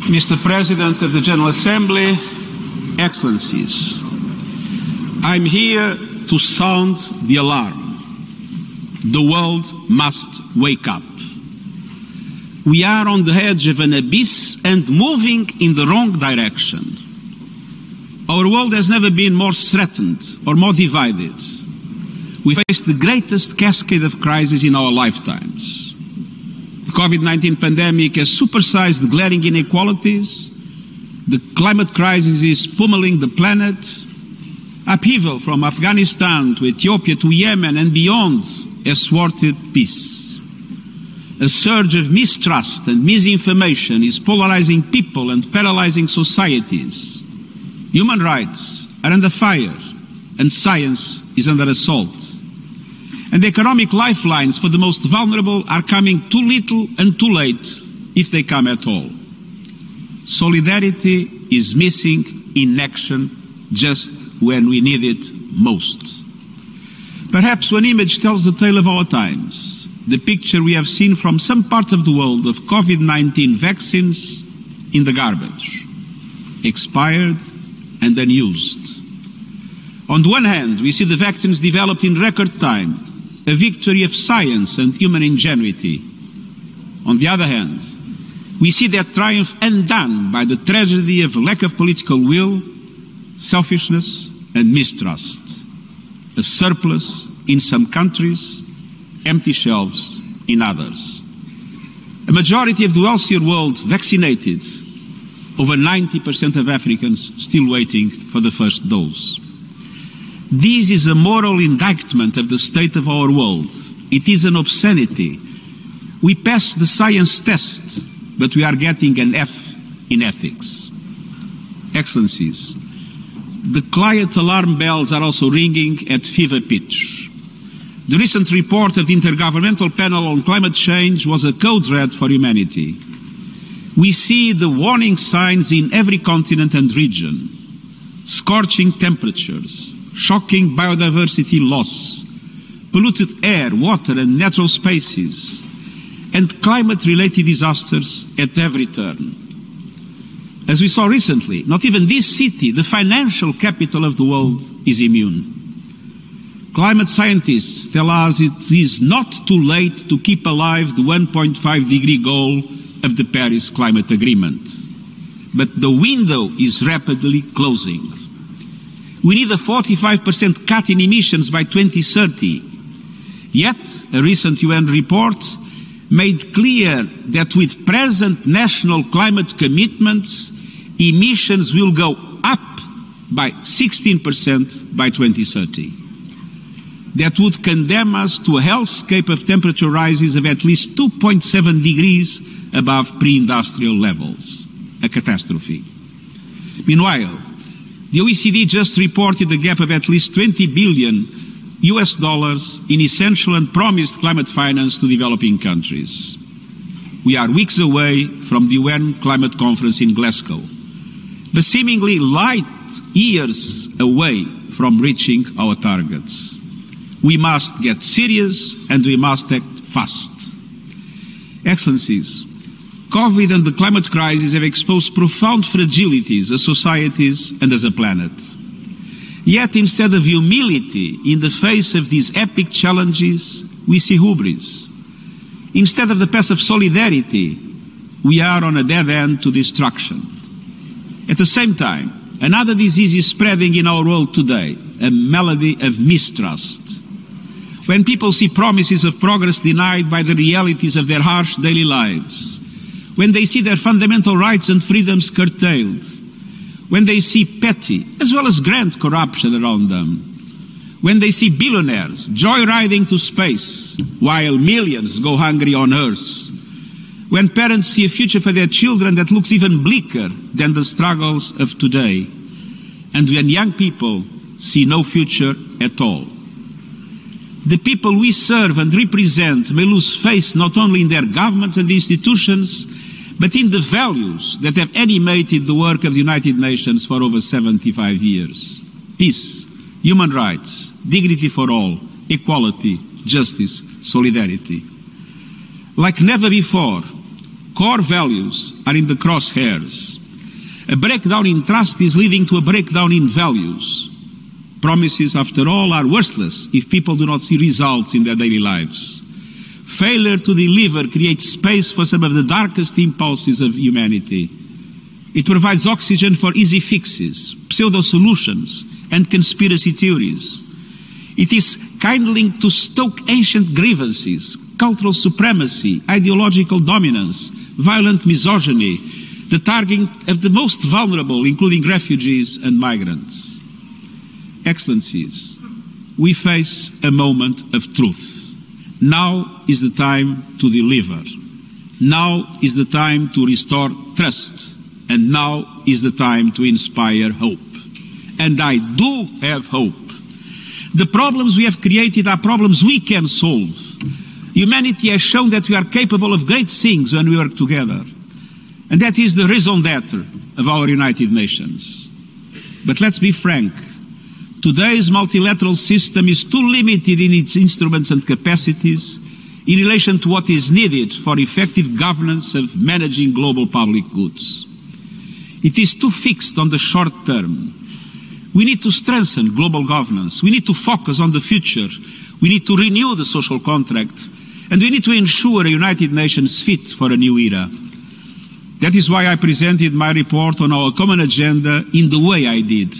Mr. President of the General Assembly, Excellencies, I'm here to sound the alarm. The world must wake up. We are on the edge of an abyss and moving in the wrong direction. Our world has never been more threatened or more divided. We face the greatest cascade of crises in our lifetimes. The COVID-19 pandemic has supersized the glaring inequalities. The climate crisis is pummeling the planet. Upheaval from Afghanistan to Ethiopia to Yemen and beyond has thwarted peace. A surge of mistrust and misinformation is polarizing people and paralyzing societies. Human rights are under fire and science is under assault. And the economic lifelines for the most vulnerable are coming too little and too late, if they come at all. Solidarity is missing in action just when we need it most. Perhaps one image tells the tale of our times, the picture we have seen from some part of the world of COVID-19 vaccines in the garbage, expired and unused. On the one hand, we see the vaccines developed in record time, a victory of science and human ingenuity. On the other hand, we see that triumph undone by the tragedy of lack of political will, selfishness and mistrust. A surplus in some countries, empty shelves in others. A majority of the wealthier world vaccinated, over 90% of Africans still waiting for the first dose. This is a moral indictment of the state of our world. It is an obscenity. We passed the science test, but we are getting an F in ethics. Excellencies, the quiet alarm bells are also ringing at fever pitch. The recent report of the Intergovernmental Panel on Climate Change was a code red for humanity. We see the warning signs in every continent and region. Scorching temperatures, shocking biodiversity loss, polluted air, water and natural spaces, and climate-related disasters at every turn. As we saw recently, not even this city, the financial capital of the world, is immune. Climate scientists tell us it is not too late to keep alive the 1.5-degree goal of the Paris Climate Agreement. But the window is rapidly closing. We need a 45% cut in emissions by 2030. Yet, a recent UN report made clear that with present national climate commitments, emissions will go up by 16% by 2030. That would condemn us to a hellscape of temperature rises of at least 2.7 degrees above pre-industrial levels. A catastrophe. Meanwhile, the OECD just reported a gap of at least $20 billion in essential and promised climate finance to developing countries. We are weeks away from the UN Climate Conference in Glasgow, but seemingly light years away from reaching our targets. We must get serious and we must act fast. Excellencies, COVID and the climate crisis have exposed profound fragilities as societies and as a planet. Yet instead of humility in the face of these epic challenges, we see hubris. Instead of the path of solidarity, we are on a dead end to destruction. At the same time, another disease is spreading in our world today, a malady of mistrust. When people see promises of progress denied by the realities of their harsh daily lives, when they see their fundamental rights and freedoms curtailed, when they see petty as well as grand corruption around them, when they see billionaires joyriding to space while millions go hungry on Earth, when parents see a future for their children that looks even bleaker than the struggles of today, and when young people see no future at all. The people we serve and represent may lose faith not only in their governments and institutions, but in the values that have animated the work of the United Nations for over 75 years. Peace, human rights, dignity for all, equality, justice, solidarity. Like never before, Core values are in the crosshairs. A breakdown in trust is leading to a breakdown in values. Promises, after all, are worthless if people do not see results in their daily lives. Failure to deliver creates space for some of the darkest impulses of humanity. It provides oxygen for easy fixes, pseudo-solutions, and conspiracy theories. It is kindling to stoke ancient grievances, cultural supremacy, ideological dominance, violent misogyny, the targeting of the most vulnerable, including refugees and migrants. Excellencies, we face a moment of truth. Now is the time to deliver. Now is the time to restore trust. And now is the time to inspire hope. And I do have hope. The problems we have created are problems we can solve. Humanity has shown that we are capable of great things when we work together. And that is the raison d'être of our United Nations. But let's be frank. Today's multilateral system is too limited in its instruments and capacities in relation to what is needed for effective governance of managing global public goods. It is too fixed on the short term. We need to strengthen global governance. We need to focus on the future. We need to renew the social contract. And we need to ensure a United Nations fit for a new era. That is why I presented my report on our common agenda in the way I did.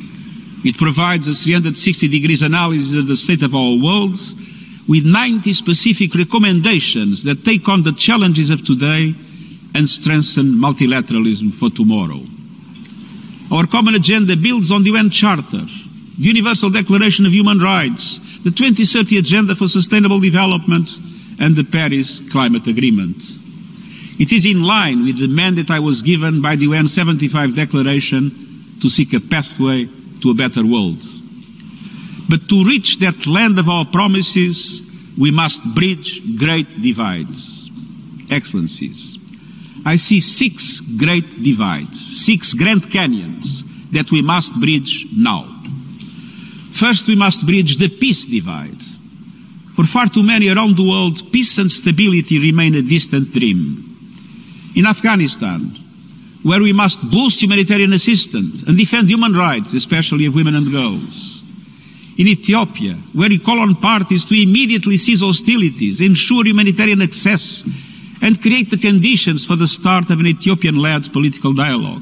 It provides a 360-degree analysis of the state of our world with 90 specific recommendations that take on the challenges of today and strengthen multilateralism for tomorrow. Our common agenda builds on the UN Charter, the Universal Declaration of Human Rights, the 2030 Agenda for Sustainable Development, and the Paris Climate Agreement. It is in line with the mandate I was given by the UN 75 Declaration to seek a pathway to a better world. But to reach that land of our promises, we must bridge great divides. Excellencies, I see 6 great divides, 6 Grand Canyons that we must bridge now. First, we must bridge the peace divide. For far too many around the world, peace and stability remain a distant dream. In Afghanistan, where we must boost humanitarian assistance and defend human rights, especially of women and girls. In Ethiopia, where we call on parties to immediately cease hostilities, ensure humanitarian access, and create the conditions for the start of an Ethiopian-led political dialogue.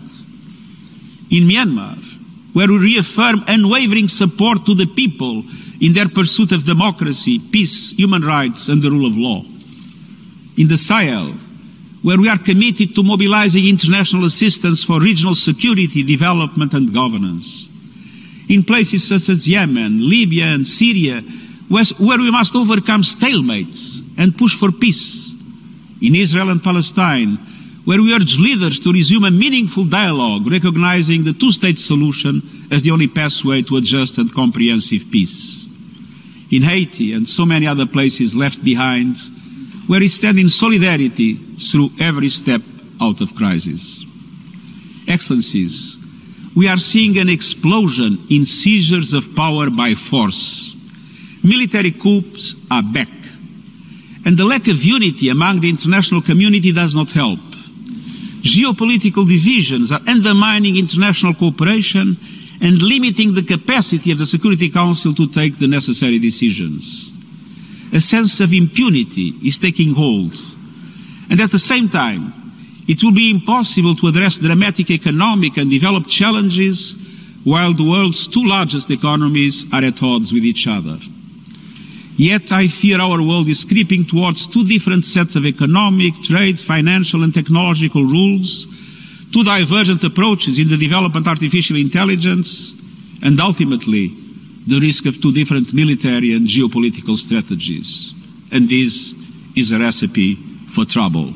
In Myanmar, where we reaffirm unwavering support to the people in their pursuit of democracy, peace, human rights, and the rule of law. In the Sahel, where we are committed to mobilizing international assistance for regional security, development, and governance. In places such as Yemen, Libya, and Syria, where we must overcome stalemates and push for peace. In Israel and Palestine, where we urge leaders to resume a meaningful dialogue, recognizing the two-state solution as the only pathway to a just and comprehensive peace. In Haiti and so many other places left behind, where we stand in solidarity through every step out of crisis. Excellencies, we are seeing an explosion in seizures of power by force. Military coups are back. And the lack of unity among the international community does not help. Geopolitical divisions are undermining international cooperation and limiting the capacity of the Security Council to take the necessary decisions. A sense of impunity is taking hold. And at the same time, it will be impossible to address dramatic economic and development challenges while the world's 2 largest economies are at odds with each other. Yet I fear our world is creeping towards 2 different sets of economic, trade, financial, and technological rules, 2 divergent approaches in the development of artificial intelligence, and ultimately, the risk of 2 different military and geopolitical strategies. And this is a recipe for trouble.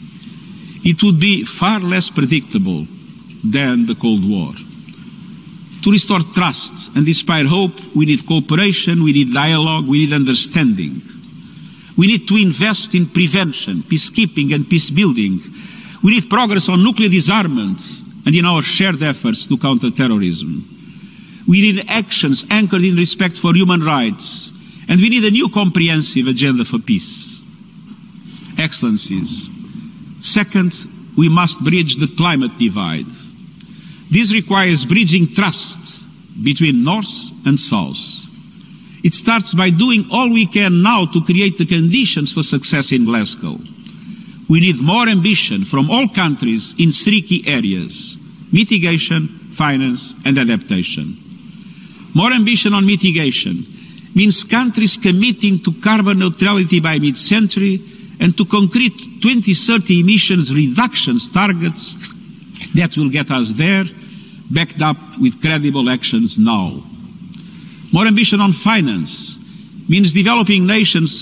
It would be far less predictable than the Cold War. To restore trust and inspire hope, we need cooperation, we need dialogue, we need understanding. We need to invest in prevention, peacekeeping, and peace building. We need progress on nuclear disarmament and in our shared efforts to counter terrorism. We need actions anchored in respect for human rights, and we need a new comprehensive agenda for peace. Excellencies, Second, we must bridge the climate divide. This requires bridging trust between North and South. It starts by doing all we can now to create the conditions for success in Glasgow. We need more ambition from all countries in three key areas: mitigation, finance and adaptation. More ambition on mitigation means countries committing to carbon neutrality by mid-century and to concrete 2030 emissions reductions targets that will get us there, backed up with credible actions now. More ambition on finance means developing nations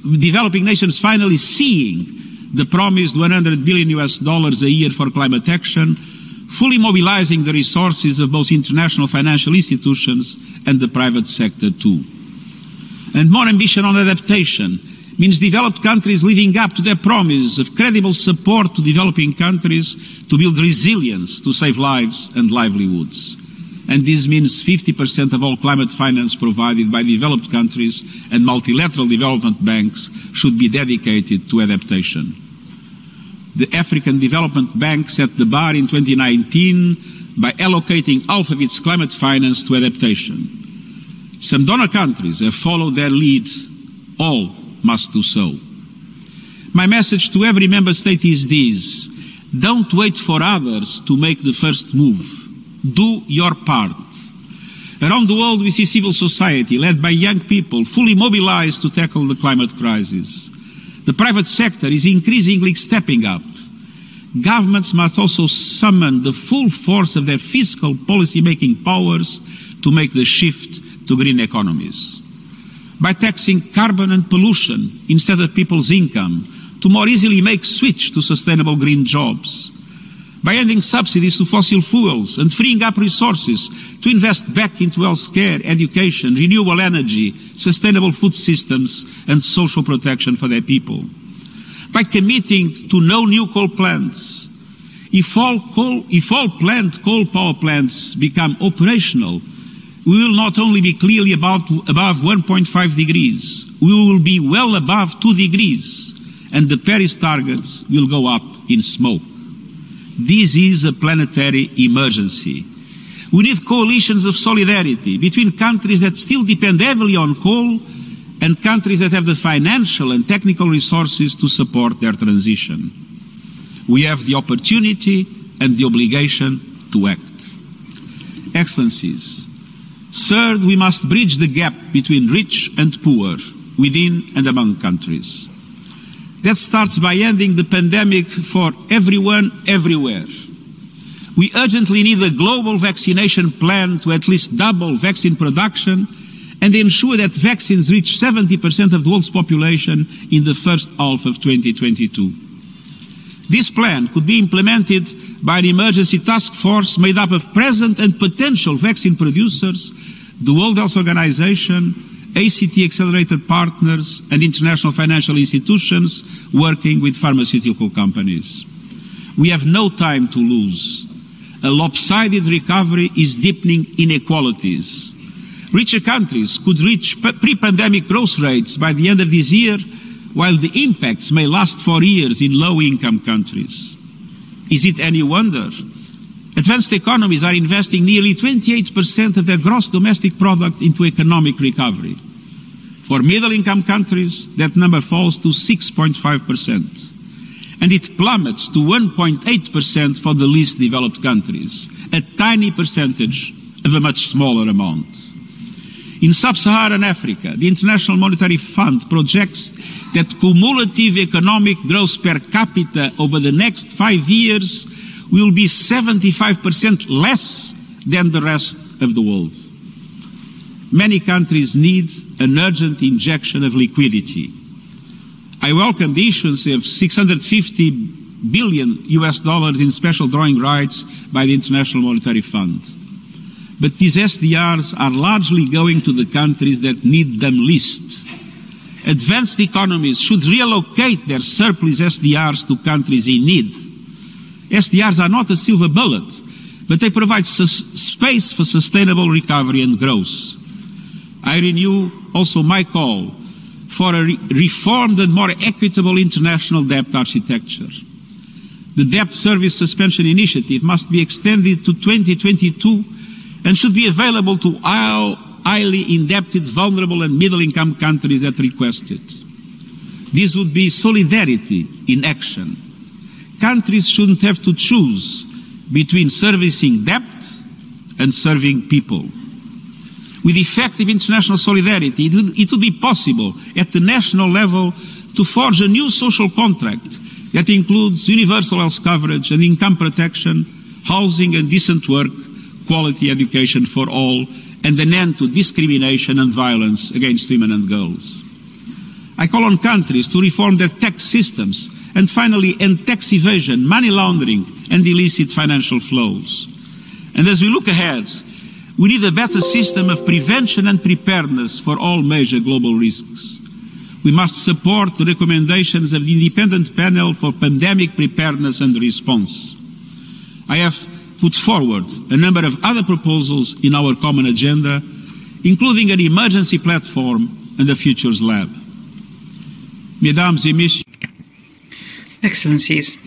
finally seeing the promised $100 billion a year for climate action, fully mobilizing the resources of both international financial institutions and the private sector too. And more ambition on adaptation means developed countries living up to their promise of credible support to developing countries to build resilience to save lives and livelihoods. And this means 50% of all climate finance provided by developed countries and multilateral development banks should be dedicated to adaptation. The African Development Bank set the bar in 2019 by allocating half of its climate finance to adaptation. Some donor countries have followed their lead. All must do so. My message to every member state is this: don't wait for others to make the first move. Do your part. Around the world we see civil society led by young people fully mobilized to tackle the climate crisis. The private sector is increasingly stepping up. Governments must also summon the full force of their fiscal policy-making powers to make the shift to green economies. By taxing carbon and pollution instead of people's income, to more easily make switch to sustainable green jobs. By ending subsidies to fossil fuels and freeing up resources to invest back into healthcare, education, renewable energy, sustainable food systems and social protection for their people. By committing to no new coal plants. If all planned coal power plants become operational, we will not only be clearly above 1.5 degrees, we will be well above 2 degrees, and the Paris targets will go up in smoke. This is a planetary emergency. We need coalitions of solidarity between countries that still depend heavily on coal and countries that have the financial and technical resources to support their transition. We have the opportunity and the obligation to act. Excellencies, third, we must bridge the gap between rich and poor, within and among countries. That starts by ending the pandemic for everyone, everywhere. We urgently need a global vaccination plan to at least double vaccine production and ensure that vaccines reach 70% of the world's population in the first half of 2022. This plan could be implemented by an emergency task force made up of present and potential vaccine producers, the World Health Organization, ACT accelerator partners and international financial institutions working with pharmaceutical companies. We have no time to lose. A lopsided recovery is deepening inequalities. Richer countries could reach pre-pandemic growth rates by the end of this year, while the impacts may last for years in low-income countries. Is it any wonder? Advanced economies are investing nearly 28% of their gross domestic product into economic recovery. For middle-income countries, that number falls to 6.5%. And it plummets to 1.8% for the least developed countries, a tiny percentage of a much smaller amount. In sub-Saharan Africa, the International Monetary Fund projects that cumulative economic growth per capita over the next 5 years will be 75% less than the rest of the world. Many countries need an urgent injection of liquidity. I welcome the issuance of $650 billion in special drawing rights by the International Monetary Fund. But these SDRs are largely going to the countries that need them least. Advanced economies should reallocate their surplus SDRs to countries in need. SDRs are not a silver bullet, but they provide space for sustainable recovery and growth. I renew also my call for a reformed and more equitable international debt architecture. The debt service suspension initiative must be extended to 2022 and should be available to all highly indebted, vulnerable and middle-income countries that request it. This would be solidarity in action. Countries shouldn't have to choose between servicing debt and serving people. With effective international solidarity, it would be possible at the national level to forge a new social contract that includes universal health coverage and income protection, housing and decent work, quality education for all, and an end to discrimination and violence against women and girls. I call on countries to reform their tax systems and finally end tax evasion, money laundering and illicit financial flows. And as we look ahead, we need a better system of prevention and preparedness for all major global risks. We must support the recommendations of the Independent Panel for Pandemic Preparedness and Response. I have put forward a number of other proposals in our common agenda, including an emergency platform and a Futures Lab. Mesdames et Messieurs, Excellencies,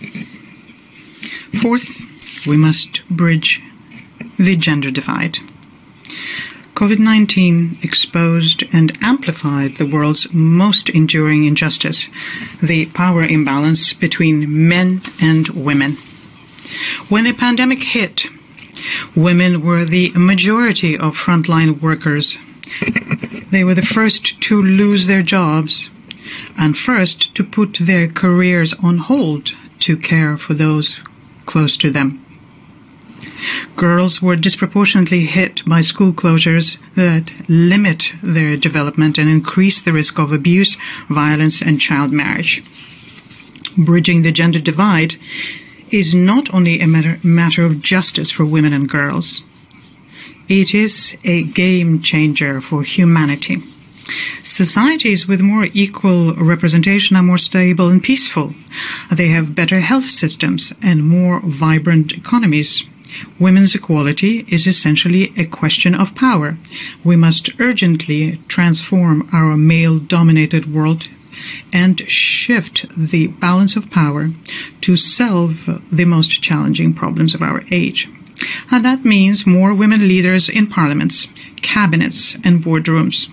fourth, we must bridge the gender divide. COVID-19 exposed and amplified the world's most enduring injustice, the power imbalance between men and women. When the pandemic hit, women were the majority of frontline workers. They were the first to lose their jobs and first to put their careers on hold to care for those close to them. Girls were disproportionately hit by school closures that limit their development and increase the risk of abuse, violence, and child marriage. Bridging the gender divide is not only a matter of justice for women and girls. It is a game changer for humanity. Societies with more equal representation are more stable and peaceful. They have better health systems and more vibrant economies. Women's equality is essentially a question of power. We must urgently transform our male-dominated world and shift the balance of power to solve the most challenging problems of our age. And that means more women leaders in parliaments, cabinets, and boardrooms.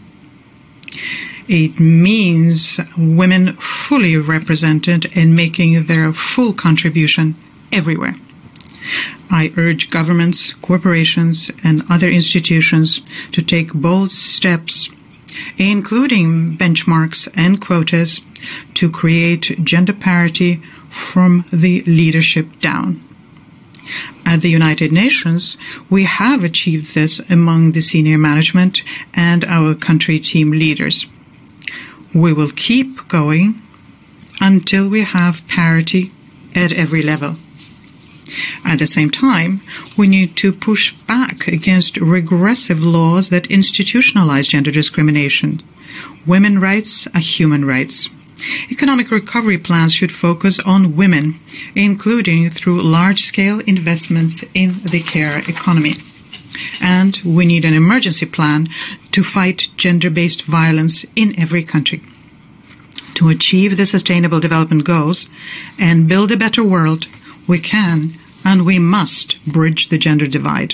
It means women fully represented and making their full contribution everywhere. I urge governments, corporations, and other institutions to take bold steps, including benchmarks and quotas, to create gender parity from the leadership down. At the United Nations, we have achieved this among the senior management and our country team leaders. We will keep going until we have parity at every level. At the same time, we need to push back against regressive laws that institutionalize gender discrimination. Women's rights are human rights. Economic recovery plans should focus on women, including through large-scale investments in the care economy. And we need an emergency plan to fight gender-based violence in every country. To achieve the Sustainable Development Goals and build a better world, we can and we must bridge the gender divide.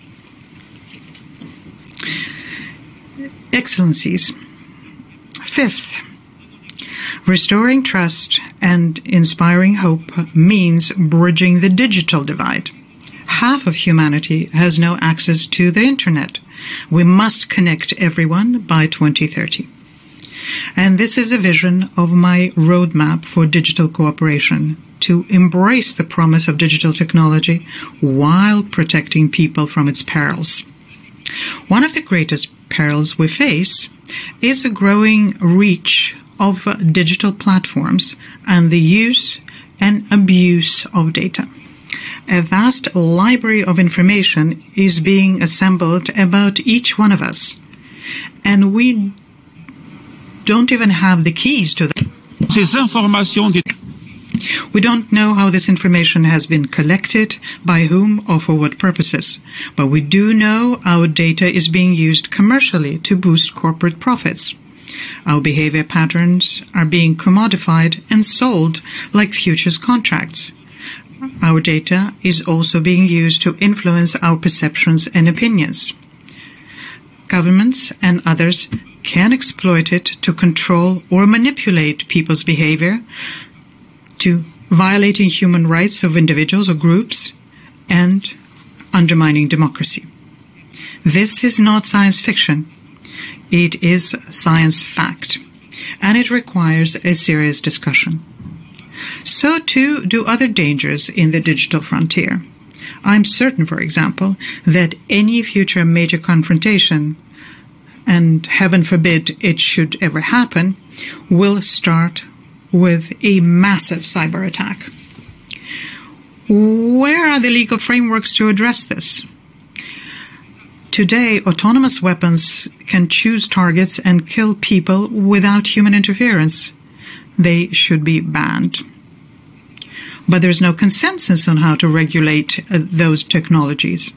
Excellencies, fifth, restoring trust and inspiring hope means bridging the digital divide. Half of humanity has no access to the internet. We must connect everyone by 2030. And this is a vision of my roadmap for digital cooperation, to embrace the promise of digital technology while protecting people from its perils. One of the greatest perils we face is a growing reach of digital platforms and the use and abuse of data. A vast library of information is being assembled about each one of us, and we don't even have the keys to them. We don't know how this information has been collected, by whom, or for what purposes. But we do know our data is being used commercially to boost corporate profits. Our behavior patterns are being commodified and sold like futures contracts. Our data is also being used to influence our perceptions and opinions. Governments and others can exploit it to control or manipulate people's behavior, to violating human rights of individuals or groups, and undermining democracy. This is not science fiction. It is science fact, and it requires a serious discussion. So too do other dangers in the digital frontier. I'm certain, for example, that any future major confrontation, and heaven forbid it should ever happen, will start with a massive cyber attack. Where are the legal frameworks to address this? Today, autonomous weapons can choose targets and kill people without human interference. They should be banned. But there's no consensus on how to regulate those technologies.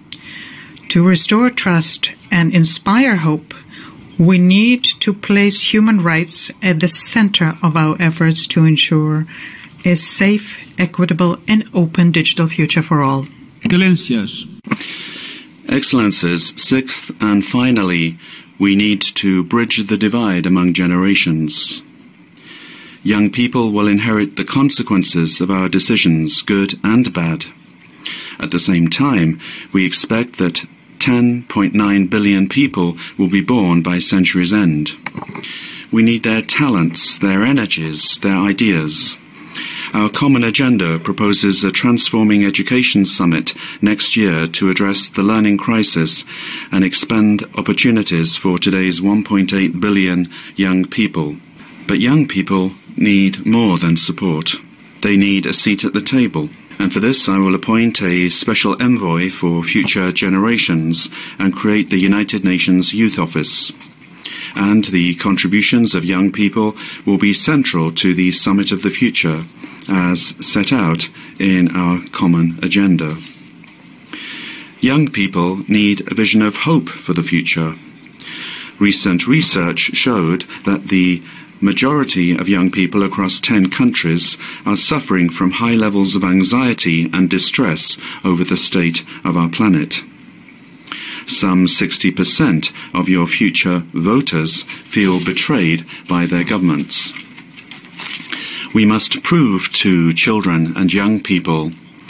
To restore trust and inspire hope, we need to place human rights at the center of our efforts to ensure a safe, equitable, and open digital future for all. Excelências. Excellencies, sixth and finally, we need to bridge the divide among generations. Young people will inherit the consequences of our decisions, good and bad. At the same time, we expect that 10.9 billion people will be born by century's end. We need their talents, their energies, their ideas. Our common agenda proposes a Transforming Education Summit next year to address the learning crisis and expand opportunities for today's 1.8 billion young people. But young people need more than support. They need a seat at the table. And for this, I will appoint a special envoy for future generations and create the United Nations Youth Office. And the contributions of young people will be central to the Summit of the Future, as set out in our common agenda. Young people need a vision of hope for the future. Recent research showed that the majority of young people across 10 countries are suffering from high levels of anxiety and distress over the state of our planet. Some 60% of your future voters feel betrayed by their governments. We must prove to children and young people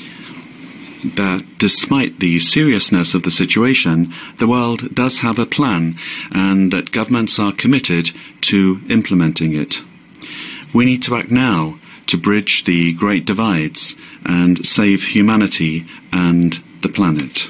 that despite the seriousness of the situation, the world does have a plan and that governments are committed to implementing it. We need to act now to bridge the great divides and save humanity and the planet.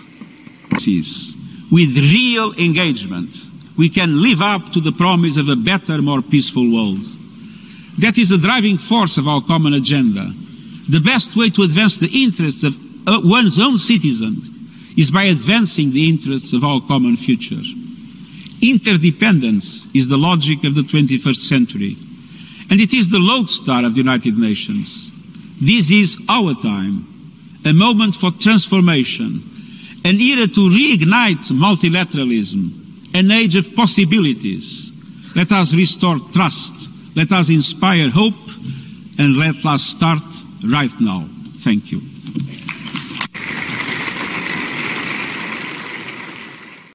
With real engagement, we can live up to the promise of a better, more peaceful world. That is the driving force of our common agenda. The best way to advance the interests of one's own citizens is by advancing the interests of our common future. Interdependence is the logic of the 21st century, and it is the lodestar of the United Nations. This is our time, a moment for transformation, an era to reignite multilateralism, an age of possibilities. Let us restore trust, let us inspire hope, and let us start right now. Thank you.